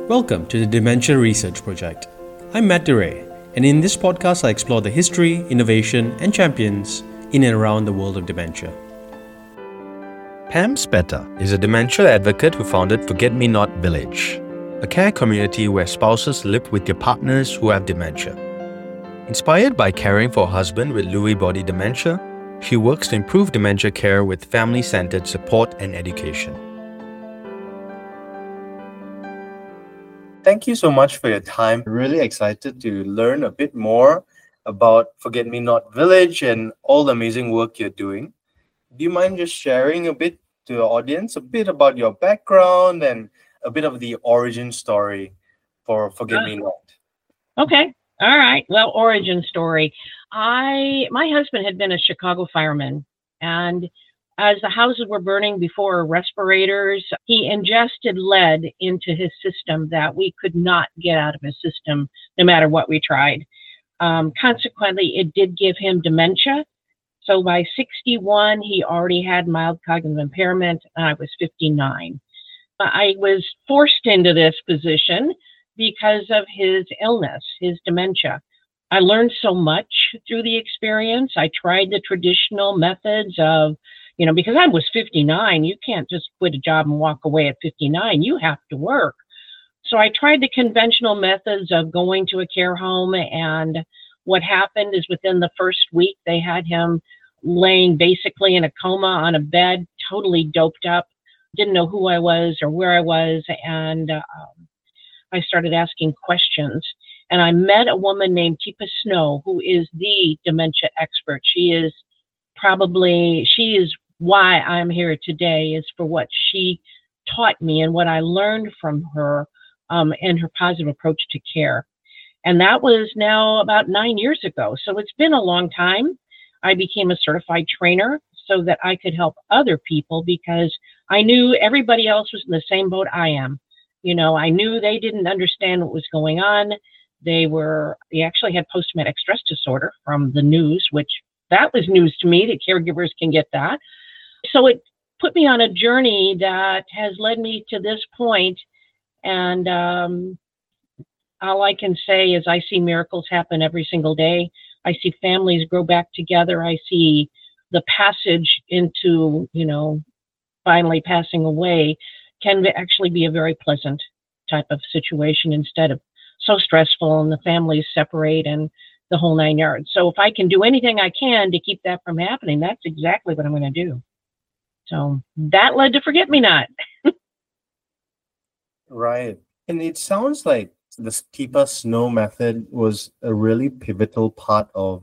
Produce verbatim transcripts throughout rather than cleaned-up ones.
Welcome to the Dementia Research Project. I'm Matt DeRay, and in this podcast I explore the history, innovation, and champions in and around the world of dementia. Pam Speta is a dementia advocate who founded Forget Me Not Village, a care community where spouses live with their partners who have dementia. Inspired by caring for her husband with Lewy body dementia, she works to improve dementia care with family-centered support and education. Thank you so much for your time. Really excited to learn a bit more about Forget Me Not Village and all the amazing work you're doing. Do you mind just sharing a bit to the audience, a bit about your background and a bit of the origin story for Forget uh, Me Not? Okay. All right. Well, origin story. I my husband had been a Chicago fireman, and as the houses were burning before respirators, he ingested lead into his system that we could not get out of his system, no matter what we tried. Um, consequently, it did give him dementia. So by sixty-one, he already had mild cognitive impairment, and I was fifty-nine. I was forced into this position because of his illness, his dementia. I learned so much through the experience. I tried the traditional methods of, you know, because I was fifty-nine, you can't just quit a job and walk away at fifty-nine. You have to work. So I tried the conventional methods of going to a care home, and what happened is within the first week, they had him laying basically in a coma on a bed, totally doped up, didn't know who I was or where I was, and uh, I started asking questions. And I met a woman named Teepa Snow, who is the dementia expert. She is probably, she is why I'm here today, is for what she taught me and what I learned from her um, and her positive approach to care. And that was now about nine years ago. So it's been a long time. I became a certified trainer so that I could help other people, because I knew everybody else was in the same boat I am. You know, I knew they didn't understand what was going on. They were, they actually had post-traumatic stress disorder from the news, which that was news to me, that caregivers can get that. So it put me on a journey that has led me to this point. And um, all I can say is I see miracles happen every single day. I see families grow back together. I see the passage into, you know, finally passing away can actually be a very pleasant type of situation instead of so stressful and the families separate and the whole nine yards. So if I can do anything I can to keep that from happening, that's exactly what I'm going to do. So that led to Forget Me Not. Right. And it sounds like the Teepa Snow method was a really pivotal part of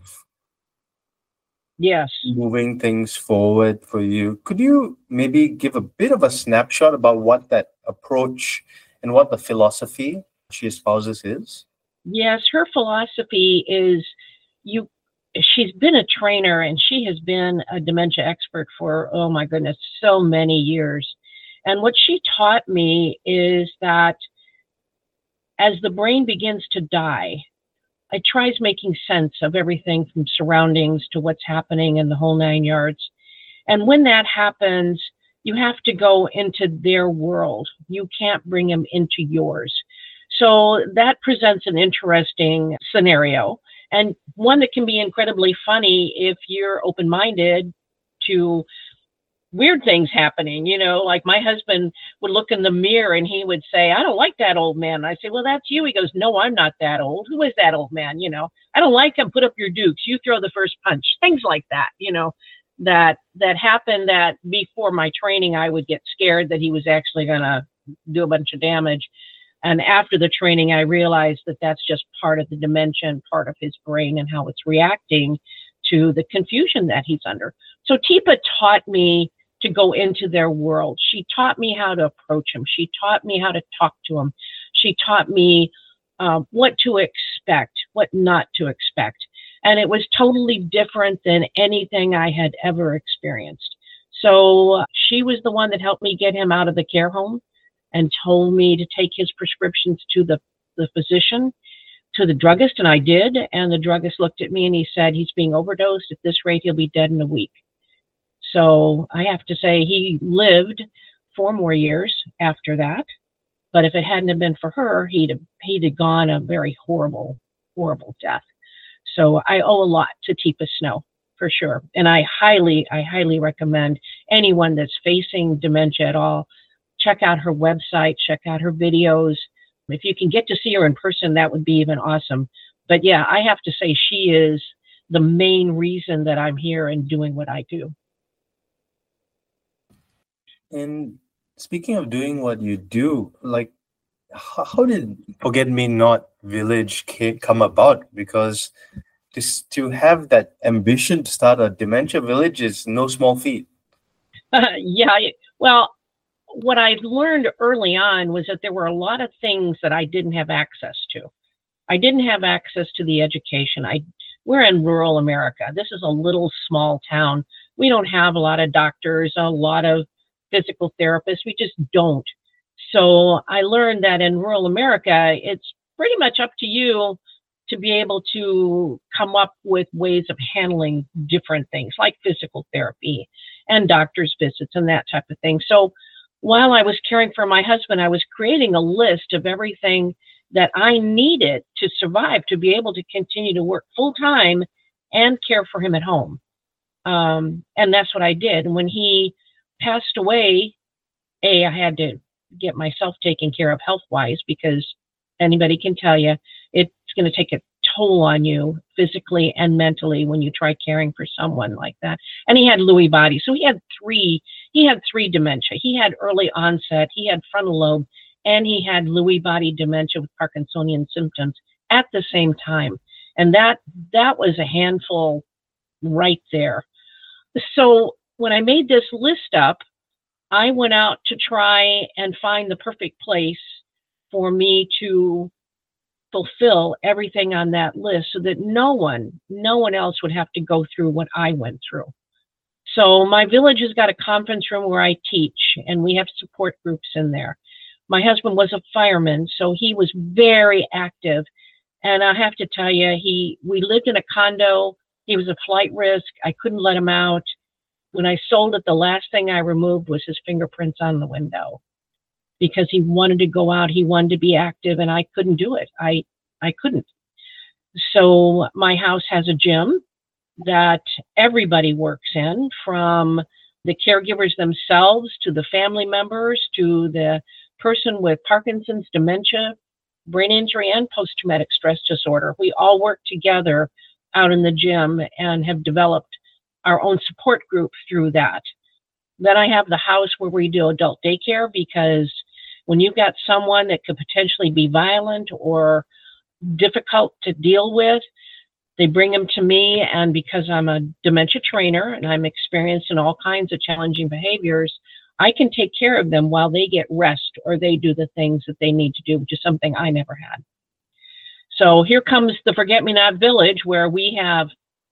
yes. moving things forward for you. Could you maybe give a bit of a snapshot about what that approach and what the philosophy she espouses is? Yes, her philosophy is you. She's been a trainer and she has been a dementia expert for, oh my goodness, so many years. And what she taught me is that as the brain begins to die, it tries making sense of everything from surroundings to what's happening in the whole nine yards. And when that happens, you have to go into their world. You can't bring them into yours. So that presents an interesting scenario, and one that can be incredibly funny if you're open-minded to weird things happening. You know, like my husband would look in the mirror and he would say, I don't like that old man. And I say, well, that's you. He goes, no, I'm not that old. Who is that old man? You know, I don't like him. Put up your dukes. You throw the first punch. Things like that, you know, that that happened that before my training, I would get scared that he was actually going to do a bunch of damage. And after the training, I realized that that's just part of the dementia and part of his brain and how it's reacting to the confusion that he's under. So Teepa taught me to go into their world. She taught me how to approach them. She taught me how to talk to them. She taught me uh, what to expect, what not to expect. And it was totally different than anything I had ever experienced. So she was the one that helped me get him out of the care home and told me to take his prescriptions to the, the physician, to the druggist, and I did. And the druggist looked at me and he said, he's being overdosed. At this rate, he'll be dead in a week. So I have to say he lived four more years after that. But if it hadn't have been for her, he'd have, he'd have gone a very horrible, horrible death. So I owe a lot to Teepa Snow, for sure. And I highly, I highly recommend anyone that's facing dementia at all, check out her website, check out her videos. If you can get to see her in person, that would be even awesome. But yeah, I have to say she is the main reason that I'm here and doing what I do. And speaking of doing what you do, like, how, how did Forget Me Not Village ca- come about? Because just to have that ambition to start a dementia village is no small feat. Uh, yeah, well, what I learned early on was that there were a lot of things that I didn't have access to. I didn't have access to the education. I we're in rural America. This is a little small town. We don't have a lot of doctors, a lot of physical therapists. We just don't. So I learned that in rural America, it's pretty much up to you to be able to come up with ways of handling different things like physical therapy and doctor's visits and that type of thing. So while I was caring for my husband, I was creating a list of everything that I needed to survive, to be able to continue to work full time and care for him at home. Um, and that's what I did. And when he passed away, A, I had to get myself taken care of health-wise, because anybody can tell you it's going to take a toll on you physically and mentally when you try caring for someone like that. And he had Lewy body. So he had three, he had three dementia. He had early onset, he had frontal lobe, and he had Lewy body dementia with Parkinsonian symptoms at the same time. And that that was a handful right there. So when I made this list up, I went out to try and find the perfect place for me to fulfill everything on that list so that no one, no one else would have to go through what I went through. So my village has got a conference room where I teach, and we have support groups in there. My husband was a fireman, so he was very active. And I have to tell you, he we lived in a condo. He was a flight risk. I couldn't let him out. When I sold it, the last thing I removed was his fingerprints on the window, because he wanted to go out, he wanted to be active, and I couldn't do it. I, I couldn't. So my house has a gym that everybody works in, from the caregivers themselves to the family members to the person with Parkinson's, dementia, brain injury, and post-traumatic stress disorder. We all work together out in the gym and have developed our own support group through that. Then I have the house where we do adult daycare, because when you've got someone that could potentially be violent or difficult to deal with, they bring them to me, and because I'm a dementia trainer and I'm experienced in all kinds of challenging behaviors, I can take care of them while they get rest or they do the things that they need to do, which is something I never had. So here comes the Forget Me Not Village, where we have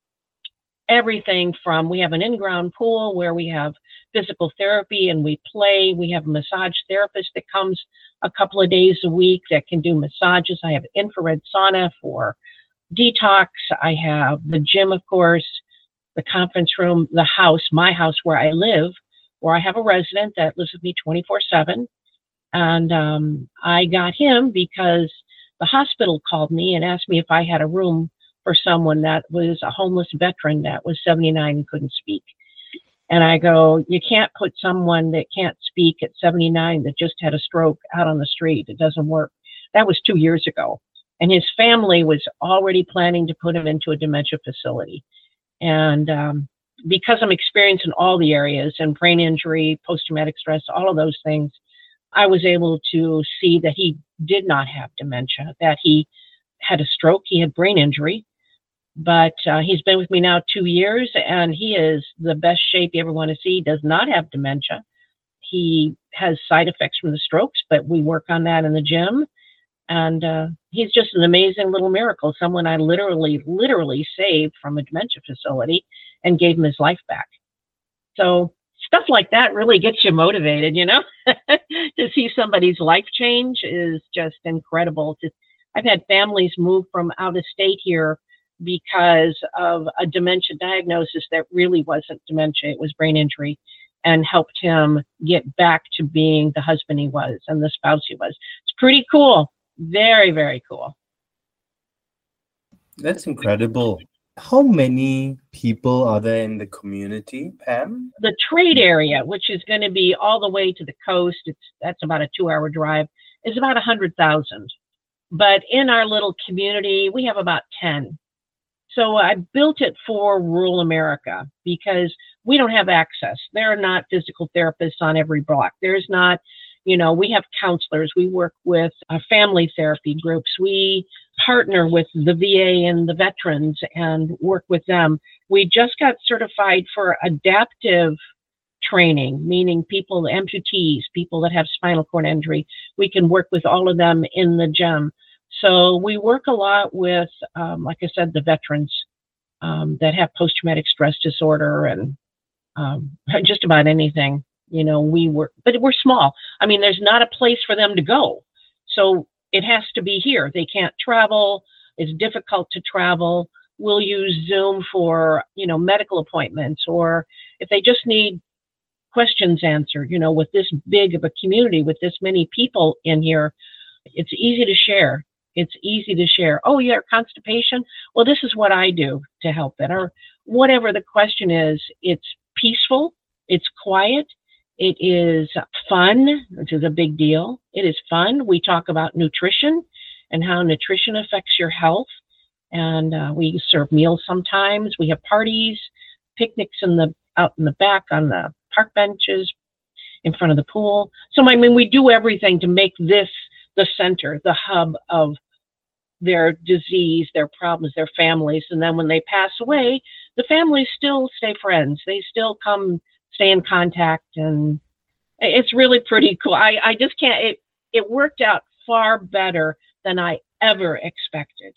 everything from, we have an in-ground pool where we have physical therapy and we play. We have a massage therapist that comes a couple of days a week that can do massages. I have infrared sauna for detox. I have the gym, of course, the conference room, the house, my house where I live, where I have a resident that lives with me twenty-four seven. And um, I got him because the hospital called me and asked me if I had a room for someone that was a homeless veteran that was seventy-nine and couldn't speak. And I go, you can't put someone that can't speak at seventy-nine that just had a stroke out on the street. It doesn't work. That was two years ago. And his family was already planning to put him into a dementia facility. And um, because I'm experienced in all the areas, and brain injury, post-traumatic stress, all of those things, I was able to see that he did not have dementia, that he had a stroke, he had brain injury. But uh, he's been with me now two years, and he is the best shape you ever want to see. He does not have dementia. He has side effects from the strokes, but we work on that in the gym. And uh, he's just an amazing little miracle, someone I literally, literally saved from a dementia facility and gave him his life back. So stuff like that really gets you motivated, you know? To see somebody's life change is just incredible. I've had families move from out of state here because of a dementia diagnosis that really wasn't dementia, it was brain injury. and helped him get back to being the husband he was and the spouse he was. It's pretty cool. Very, very cool. That's incredible. How many people are there in the community, Pam? The trade area, which is going to be all the way to the coast, it's that's about a two-hour drive, is about one hundred thousand. But in our little community, we have about ten. So I built it for rural America because we don't have access. There are not physical therapists on every block. There's not, you know, we have counselors. We work with uh, family therapy groups. We partner with the V A and the veterans and work with them. We just got certified for adaptive training, meaning people, amputees, people that have spinal cord injury. We can work with all of them in the gym. So we work a lot with, um, like I said, the veterans um, that have post-traumatic stress disorder and um, just about anything. You know, we work, but we're small. I mean, there's not a place for them to go. So it has to be here. They can't travel. It's difficult to travel. We'll use Zoom for, you know, medical appointments, or if they just need questions answered, you know, with this big of a community, with this many people in here, it's easy to share. It's easy to share. Oh, yeah, constipation. Well, this is what I do to help it, or whatever the question is. It's peaceful. It's quiet. It is fun, which is a big deal. It is fun. We talk about nutrition and how nutrition affects your health. And uh, we serve meals sometimes. We have parties, picnics in the out in the back on the park benches in front of the pool. So, I mean, we do everything to make this the center, the hub of their disease, their problems, their families. And then when they pass away, the families still stay friends. They still come stay in contact, and it's really pretty cool. I, I just can't, it, it worked out far better than I ever expected.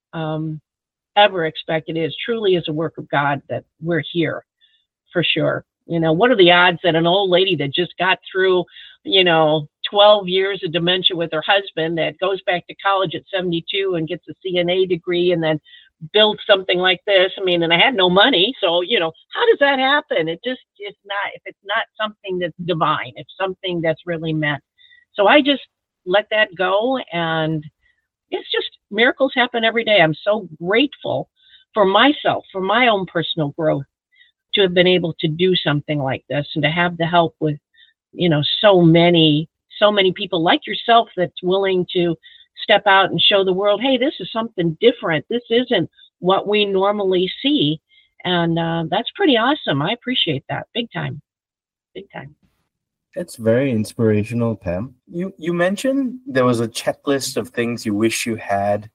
Um, ever expected. It is truly is a work of God that we're here, for sure. You know, what are the odds that an old lady that just got through, you know, twelve years of dementia with her husband, that goes back to college at seventy-two and gets a C N A degree and then build something like this? I mean, and I had no money. So, you know, how does that happen? It just, it's not, if it's not something that's divine, it's something that's really meant. So I just let that go, and it's just miracles happen every day. I'm so grateful for myself, for my own personal growth, to have been able to do something like this and to have the help with, you know, so many, so many people like yourself that's willing to step out and show the world, hey, this is something different. This isn't what we normally see. And uh, that's pretty awesome. I appreciate that. Big time. Big time. That's very inspirational, Pam. You you mentioned there was a checklist of things you wish you had.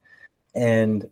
And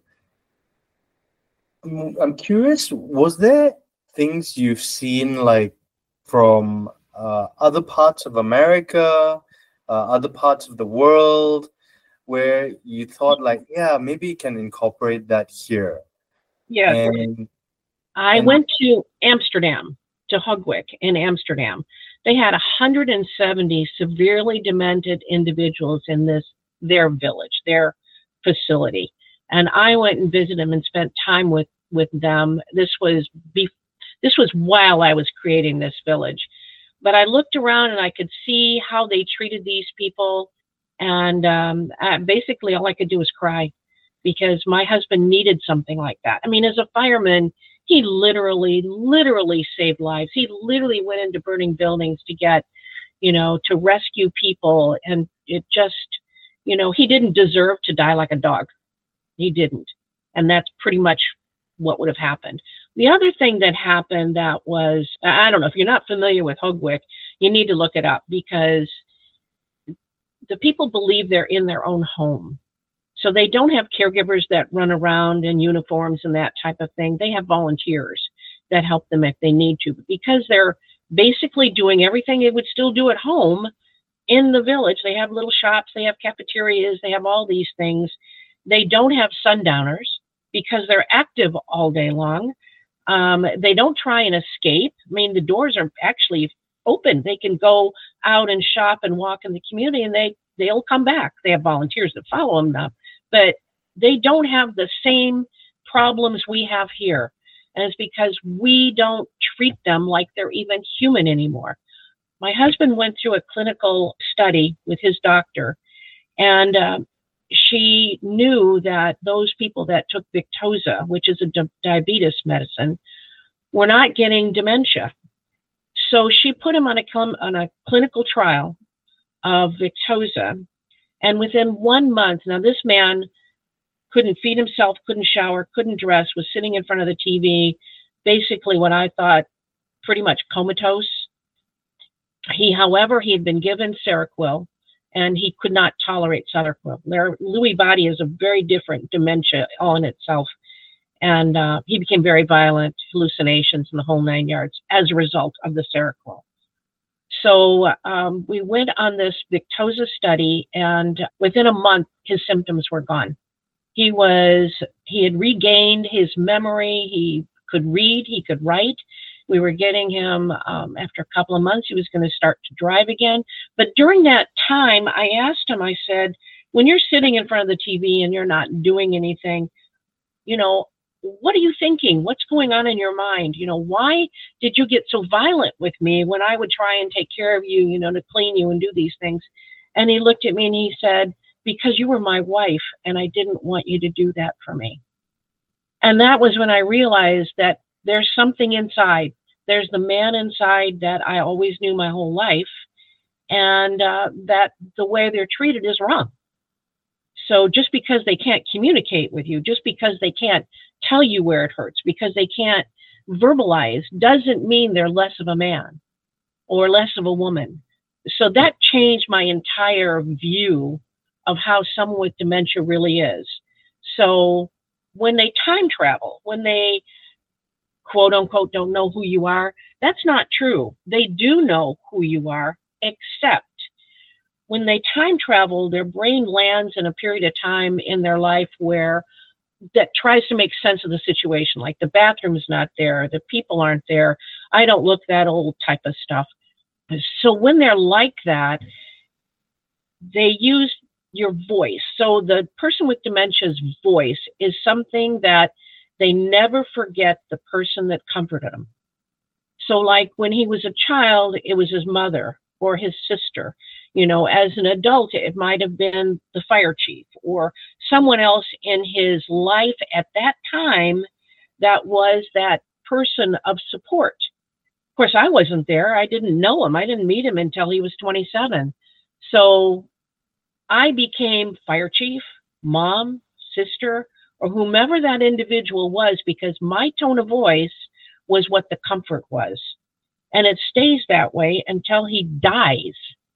I'm I'm curious, was there things you've seen like from uh, other parts of America, uh, other parts of the world, where you thought like, yeah, maybe you can incorporate that here? Yeah. And, I and went to Amsterdam, to Hugwick in Amsterdam. They had one hundred seventy severely demented individuals in this, their village, their facility. And I went and visited them and spent time with, with them. This was be, this was while I was creating this village. But I looked around and I could see how they treated these people. And um, uh, basically all I could do was cry, because my husband needed something like that. I mean, as a fireman, he literally, literally saved lives. He literally went into burning buildings to get, you know, to rescue people. And it just, you know, he didn't deserve to die like a dog. He didn't. And that's pretty much what would have happened. The other thing that happened that was, I don't know, if you're not familiar with Hugwick, you need to look it up, because the people believe they're in their own home. So they don't have caregivers that run around in uniforms and that type of thing. They have volunteers that help them if they need to. But because they're basically doing everything they would still do at home in the village, they have little shops, they have cafeterias, they have all these things. They don't have sundowners because they're active all day long. Um, they don't try and escape. I mean, the doors are actually open. They can go out and shop and walk in the community, and they, they'll come back. They have volunteers that follow them now, but they don't have the same problems we have here. And it's because we don't treat them like they're even human anymore. My husband went through a clinical study with his doctor, and uh, she knew that those people that took Victoza, which is a di- diabetes medicine, were not getting dementia. So she put him on a, on a clinical trial of Victoza. And within one month, now this man couldn't feed himself, couldn't shower, couldn't dress, was sitting in front of the T V, basically what I thought pretty much comatose. He, however, he had been given Seroquel, and he could not tolerate Seroquel. Lewy body is a very different dementia all in itself. And uh, he became very violent, hallucinations, and the whole nine yards as a result of the Seroquel. So um, we went on this Victoza study, and within a month, his symptoms were gone. He was, he had regained his memory. He could read, he could write. We were getting him, um, after a couple of months, he was going to start to drive again. But during that time, I asked him, I said, when you're sitting in front of the T V and you're not doing anything, you know, what are you thinking? What's going on in your mind? You know, why did you get so violent with me when I would try and take care of you, you know, to clean you and do these things? And he looked at me and he said, because you were my wife and I didn't want you to do that for me. And that was when I realized that there's something inside. There's the man inside that I always knew my whole life, and uh, that the way they're treated is wrong. So just because they can't communicate with you, just because they can't tell you where it hurts, because they can't verbalize, doesn't mean they're less of a man or less of a woman. So that changed my entire view of how someone with dementia really is. So when they time travel, when they quote unquote don't know who you are, that's not true. They do know who you are, except when they time travel, their brain lands in a period of time in their life where that tries to make sense of the situation, like the bathroom's not there, the people aren't there, I don't look that old type of stuff. So when they're like that, they use your voice. So the person with dementia's voice is something that they never forget the person that comforted them. So like when he was a child, it was his mother or his sister. You know, as an adult, it might have been the fire chief or someone else in his life at that time that was that person of support. Of course, I wasn't there. I didn't know him. I didn't meet him until he was twenty-seven. So I became fire chief, mom, sister, or whomever that individual was, because my tone of voice was what the comfort was. And it stays that way until he dies.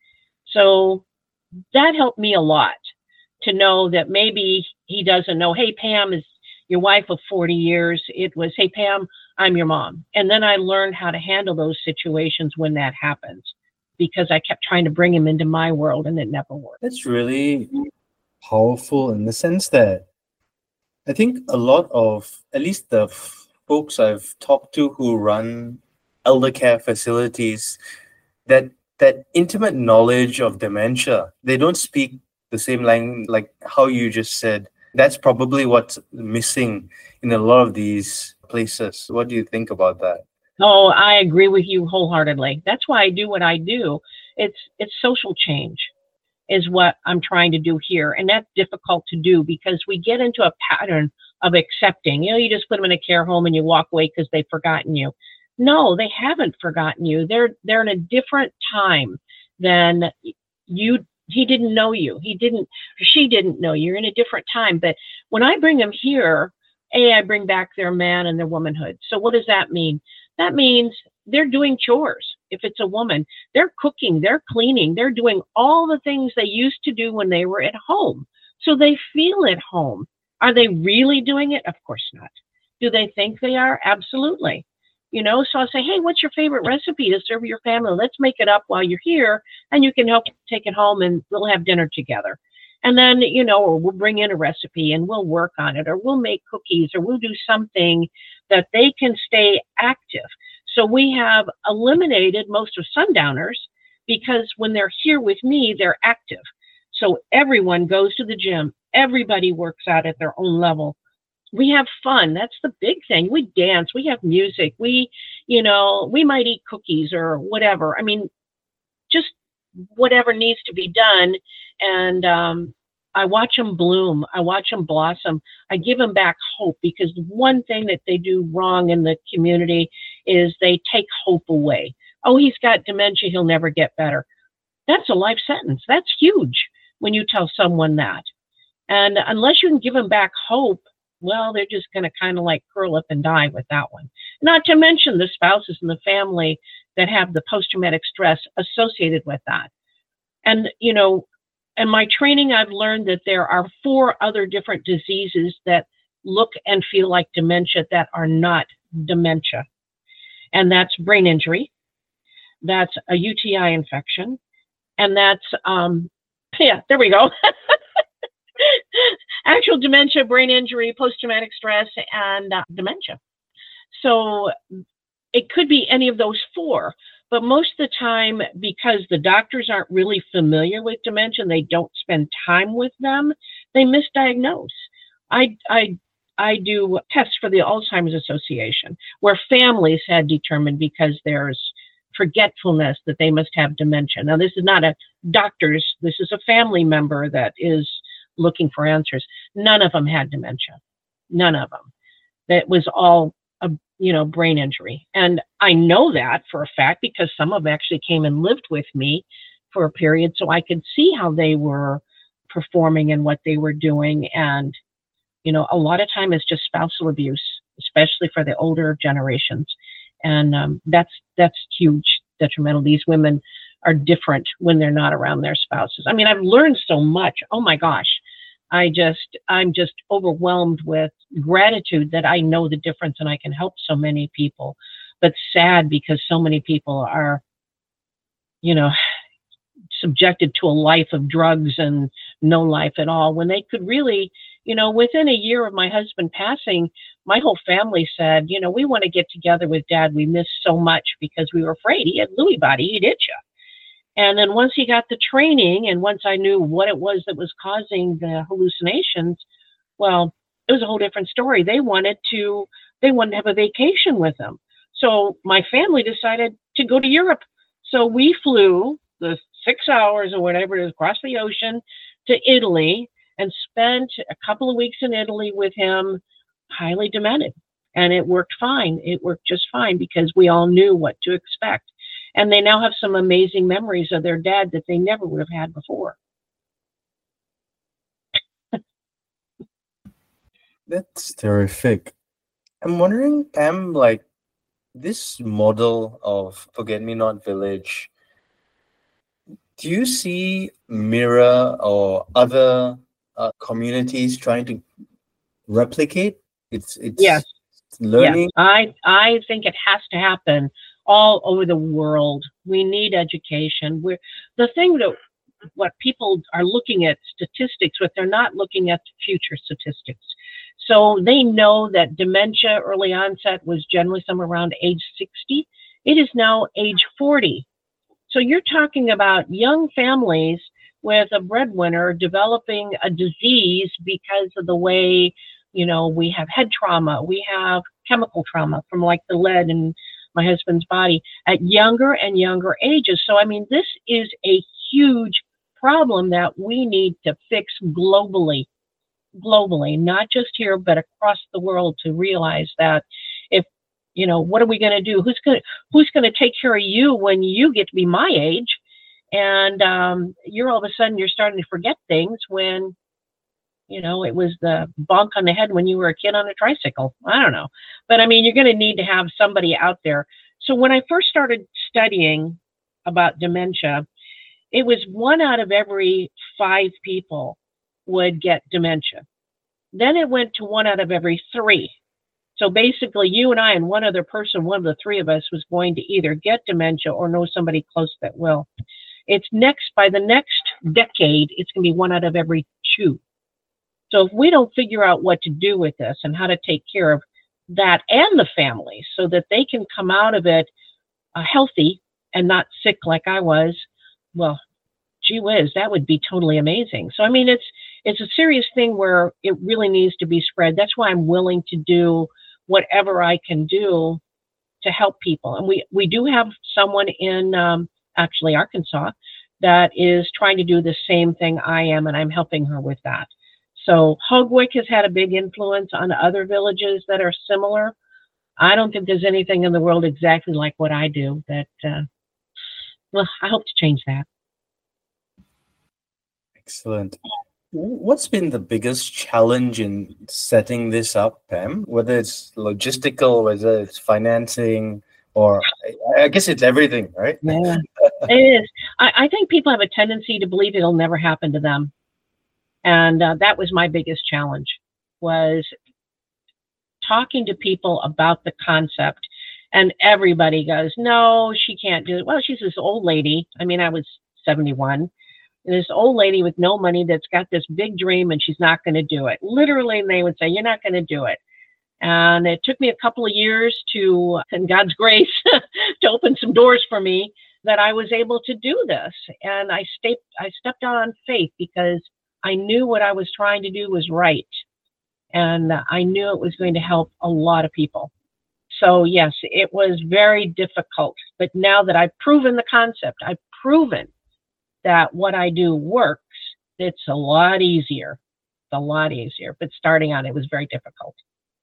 So that helped me a lot to know that maybe he doesn't know, hey, Pam is your wife of forty years. It was, hey, Pam, I'm your mom. And then I learned how to handle those situations when that happens, because I kept trying to bring him into my world and it never worked. That's really powerful in the sense that I think a lot of, at least the f- folks I've talked to who run elder care facilities, that that intimate knowledge of dementia, they don't speak the same language, like how you just said. That's probably what's missing in a lot of these places. What do you think about that? Oh, I agree with you wholeheartedly. That's why I do what I do. It's it's social change is what I'm trying to do here. And that's difficult to do because we get into a pattern of accepting. You know, you just put them in a care home and you walk away because they've forgotten you. No, they haven't forgotten you. They're they're in a different time than you. He didn't know you. He didn't, she didn't know you. You're in a different time. But when I bring them here, A, I bring back their man and their womanhood. So what does that mean? That means they're doing chores. If it's a woman, they're cooking, they're cleaning, they're doing all the things they used to do when they were at home. So they feel at home. Are they really doing it? Of course not. Do they think they are? Absolutely. You know, so I'll say, hey, what's your favorite recipe to serve your family? Let's make it up while you're here and you can help take it home and we'll have dinner together. And then, you know, or we'll bring in a recipe and we'll work on it, or we'll make cookies, or we'll do something that they can stay active. So we have eliminated most of sundowners because when they're here with me, they're active. So everyone goes to the gym. Everybody works out at their own level. we have fun. That's the big thing. We dance, we have music, we, you know, we might eat cookies or whatever. I mean, just whatever needs to be done. And um, I watch them bloom. I watch them blossom. I give them back hope, because one thing that they do wrong in the community is they take hope away. Oh, he's got dementia, he'll never get better. That's a life sentence. That's huge when you tell someone that. And unless you can give them back hope, well, they're just going to kind of like curl up and die with that one. Not to mention the spouses and the family that have the post-traumatic stress associated with that. And, you know, in my training, I've learned that there are four other different diseases that look and feel like dementia that are not dementia. And that's brain injury, that's a U T I infection, and that's, um, yeah, there we go. Actual dementia, brain injury, post-traumatic stress, and uh, dementia. So it could be any of those four, but most of the time, because the doctors aren't really familiar with dementia and they don't spend time with them, they misdiagnose. I, I, I do tests for the Alzheimer's Association where families had determined, because there's forgetfulness, that they must have dementia. Now, this is not a doctor's, this is a family member that is looking for answers. None of them had dementia. None of them. That was all a, you know, brain injury. And I know that for a fact because some of them actually came and lived with me for a period, so I could see how they were performing and what they were doing. And, you know, a lot of time it's just spousal abuse, especially for the older generations. And um, that's, that's huge, detrimental. These women are different when they're not around their spouses. I mean, I've learned so much. Oh my gosh. I just, I'm just overwhelmed with gratitude that I know the difference and I can help so many people, but sad because so many people are, you know, subjected to a life of drugs and no life at all, when they could really, you know, within a year of my husband passing, my whole family said, you know, we want to get together with Dad. We miss so much, because we were afraid he had Lewy body, he'd hit you. And then once he got the training, and once I knew what it was that was causing the hallucinations, well, it was a whole different story. They wanted to, they wanted to have a vacation with him. So my family decided to go to Europe. So we flew the six hours or whatever it is across the ocean to Italy and spent a couple of weeks in Italy with him, highly demented. And it worked fine. It worked just fine because we all knew what to expect. And they now have some amazing memories of their dad that they never would have had before. That's terrific. I'm wondering, Pam, like this model of Forget Me Not Village, do you see Mira or other uh, communities trying to replicate? It's it's yes. learning. Yes. I I think it has to happen all over the world. We need education. We're the thing that what people are looking at statistics, but they're not looking at future statistics. So they know that dementia early onset was generally somewhere around age sixty. It is now age forty. So you're talking about young families with a breadwinner developing a disease because of the way, you know, we have head trauma, we have chemical trauma from like the lead in my husband's body at younger and younger ages. So, I mean, this is a huge problem that we need to fix globally, globally, not just here, but across the world, to realize that if, you know, what are we going to do? Who's going to, who's going to take care of you when you get to be my age? And um, you're all of a sudden, you're starting to forget things when, you know, it was the bonk on the head when you were a kid on a tricycle. I don't know. But I mean, you're going to need to have somebody out there. So when I first started studying about dementia, it was one out of every five people would get dementia. Then it went to one out of every three. So basically, you and I and one other person, one of the three of us, was going to either get dementia or know somebody close that will. It's next, by the next decade, it's going to be one out of every two. So if we don't figure out what to do with this and how to take care of that and the families so that they can come out of it uh, healthy and not sick like I was, well, gee whiz, that would be totally amazing. So, I mean, it's it's a serious thing where it really needs to be spread. That's why I'm willing to do whatever I can do to help people. And we, we do have someone in um, actually Arkansas that is trying to do the same thing I am, and I'm helping her with that. So Hogwick has had a big influence on other villages that are similar. I don't think there's anything in the world exactly like what I do that, uh, well, I hope to change that. Excellent. What's been the biggest challenge in setting this up, Pam? Whether it's logistical, whether it's financing, or I guess it's everything, right? Yeah, it is. I, I think people have a tendency to believe it'll never happen to them. And uh, that was my biggest challenge, was talking to people about the concept. And everybody goes, no, she can't do it. Well, she's this old lady. I mean, I was seventy-one. This old lady with no money that's got this big dream, and she's not going to do it. Literally, they would say, you're not going to do it. And it took me a couple of years to, in God's grace, to open some doors for me that I was able to do this. And I, stayed, I stepped out on faith because I knew what I was trying to do was right. And I knew it was going to help a lot of people. So yes, it was very difficult. But now that I've proven the concept, I've proven that what I do works, it's a lot easier. It's a lot easier. But starting out, it was very difficult.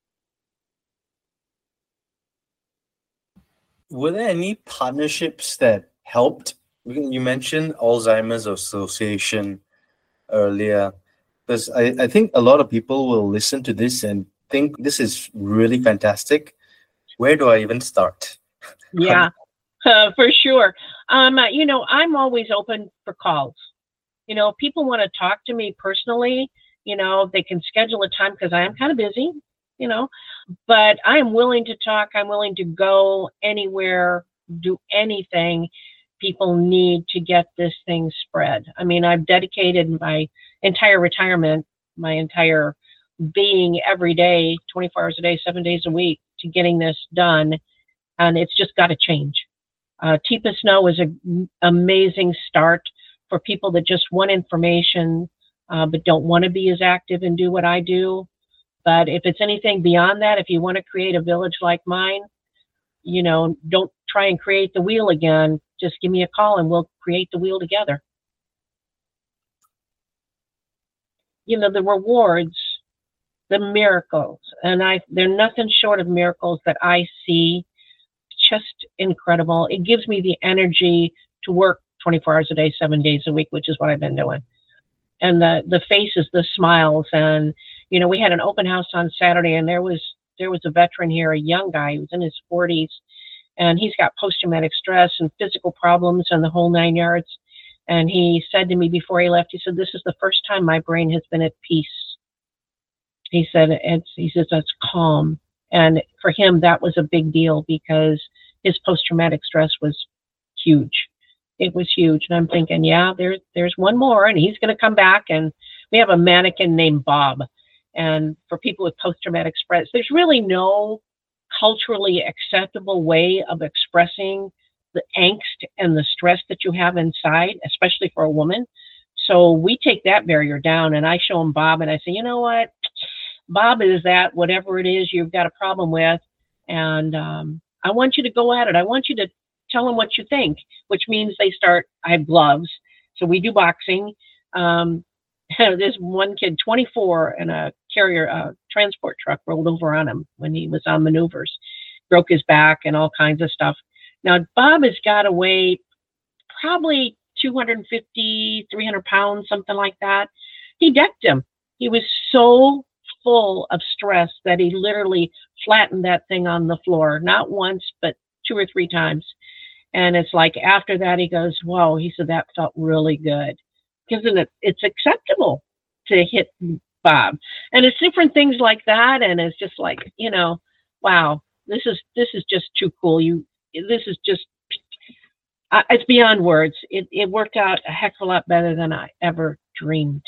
Were there any partnerships that helped? You mentioned Alzheimer's Association earlier, because I, I think a lot of people will listen to this and think this is really fantastic. Where do I even start? Yeah. Uh, for sure. Um, uh, you know, I'm always open for calls. You know, people want to talk to me personally, you know, they can schedule a time because I am kind of busy, you know, but I am willing to talk. I'm willing to go anywhere, do anything people need to get this thing spread. I mean, I've dedicated my entire retirement, my entire being every day, twenty-four hours a day, seven days a week to getting this done. And it's just got to change. Uh, Teepa Snow is an amazing start for people that just want information, uh, but don't want to be as active and do what I do. But if it's anything beyond that, if you want to create a village like mine, you know, don't try and create the wheel again. Just give me a call and we'll create the wheel together. You know, the rewards, the miracles, and I, they're nothing short of miracles that I see. Just incredible. It gives me the energy to work twenty-four hours a day, seven days a week, which is what I've been doing. And the the faces, the smiles, and you know, we had an open house on Saturday, and there was there was a veteran here, a young guy, he was in his forties, and he's got post-traumatic stress and physical problems and the whole nine yards. And he said to me before he left, he said, "This is the first time my brain has been at peace." He said, it's, he says, "That's calm." And for him, that was a big deal because his post-traumatic stress was huge. It was huge. And I'm thinking, yeah, there's, there's one more, and he's going to come back. And we have a mannequin named Bob. And for people with post-traumatic stress, there's really no culturally acceptable way of expressing the angst and the stress that you have inside, especially for a woman. So we take that barrier down, and I show him Bob, and I say, you know what? Bob is that whatever it is you've got a problem with, and um, I want you to go at it. I want you to tell them what you think, which means they start, I have gloves, so we do boxing. Um, there's one kid, twenty-four, and a carrier uh, transport truck rolled over on him when he was on maneuvers, broke his back and all kinds of stuff. Now, Bob has got to weigh probably two hundred fifty, three hundred pounds, something like that. He decked him. He was so full of stress that he literally flattened that thing on the floor, not once, but two or three times. And it's like after that, he goes, whoa, he said, that felt really good. Because it's acceptable to hit Bob. And it's different things like that. And it's just like, you know, wow, this is, this is just too cool. You, this is just, uh, it's beyond words. It, it worked out a heck of a lot better than I ever dreamed.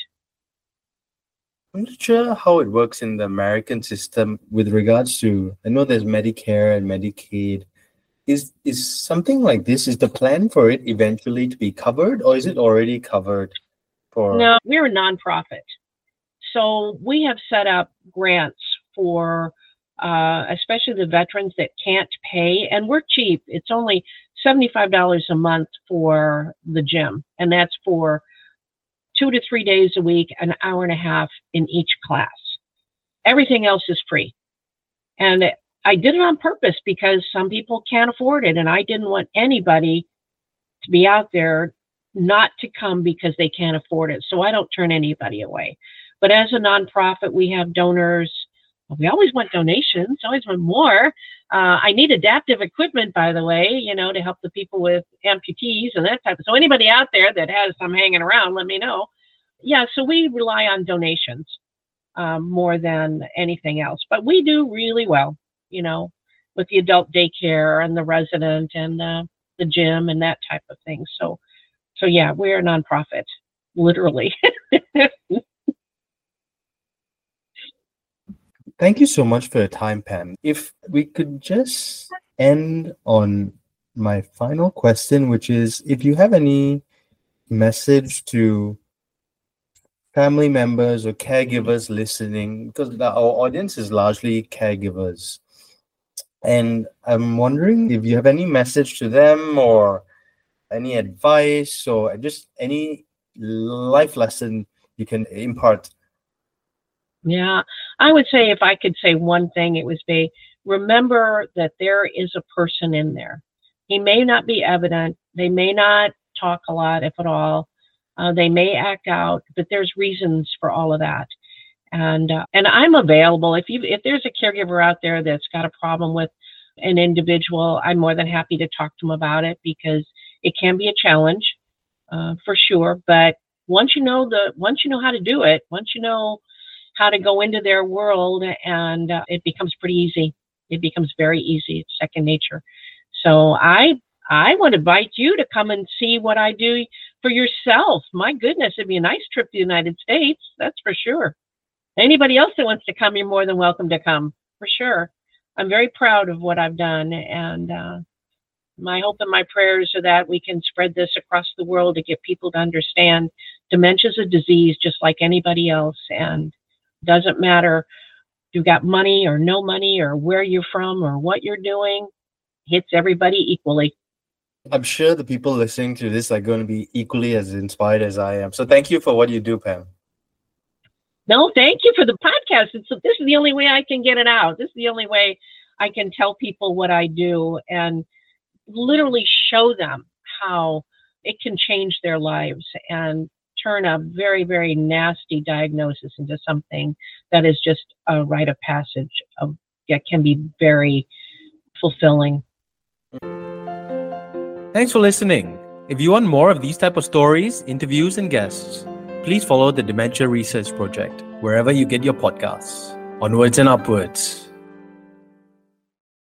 I'm not sure how it works in the American system with regards to, I know there's Medicare and Medicaid. Is is something like this, is the plan for it eventually to be covered, or is it already covered? For No, we're a nonprofit. so we have set up grants for uh, especially the veterans that can't pay, and we're cheap. It's only seventy-five dollars a month for the gym, and that's for two to three days a week, an hour and a half in each class. Everything else is free. And I did it on purpose because some people can't afford it, and I didn't want anybody to be out there not to come because they can't afford it. So I don't turn anybody away. But as a nonprofit, we have donors. We always want donations, always want more. Uh, I need adaptive equipment, by the way, you know, to help the people with amputees and that type of. So anybody out there that has some hanging around, let me know. Yeah, so we rely on donations um, more than anything else. But we do really well, you know, with the adult daycare and the resident and uh, the gym and that type of thing. So, so yeah, we're a nonprofit, literally. Thank you so much for your time, Pam. If we could just end on my final question, which is if you have any message to family members or caregivers listening, because our audience is largely caregivers. And I'm wondering if you have any message to them or any advice or just any life lesson you can impart. Yeah, I would say if I could say one thing, it would be remember that there is a person in there. He may not be evident. They may not talk a lot, if at all. Uh, they may act out, but there's reasons for all of that. And uh, and I'm available. If you if there's a caregiver out there that's got a problem with an individual, I'm more than happy to talk to them about it because it can be a challenge uh, for sure. But once you know the once you know how to do it, once you know how to go into their world, and uh, it becomes pretty easy. It becomes very easy. It's second nature. So I I would invite you to come and see what I do for yourself. My goodness, it'd be a nice trip to the United States. That's for sure. Anybody else that wants to come, you're more than welcome to come, for sure. I'm very proud of what I've done, and uh, my hope and my prayers are that we can spread this across the world to get people to understand dementia is a disease just like anybody else, and doesn't matter if you've got money or no money or where you're from or what you're doing, hits everybody equally. I'm sure the people listening to this are going to be equally as inspired as I am. So thank you for what you do, Pam. No, thank you for the podcast. It's, this is the only way I can get it out. This is the only way I can tell people what I do and literally show them how it can change their lives and turn a very, very nasty diagnosis into something that is just a rite of passage of that can be very fulfilling. Thanks for listening. If you want more of these type of stories, interviews, and guests, please follow the Dementia Research Project wherever you get your podcasts. Onwards and upwards.